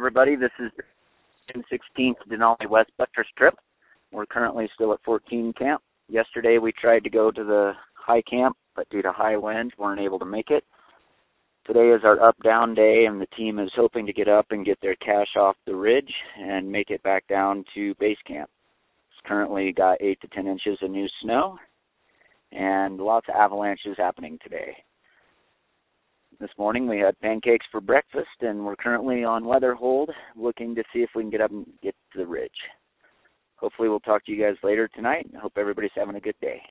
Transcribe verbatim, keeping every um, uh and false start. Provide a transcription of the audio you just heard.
everybody. This is the June sixteenth Denali West Buttress trip. We're currently still at fourteen camp. Yesterday we tried to go to the high camp, but due to high winds, weren't able to make it. Today is our up-down day, and the team is hoping to get up and get their cache off the ridge and make it back down to base camp. It's currently got eight to ten inches of new snow, and lots of avalanches happening today. This morning we had pancakes for breakfast, and we're currently on weather hold, looking to see if we can get up and get to the ridge. Hopefully we'll talk to you guys later tonight. I hope everybody's having a good day.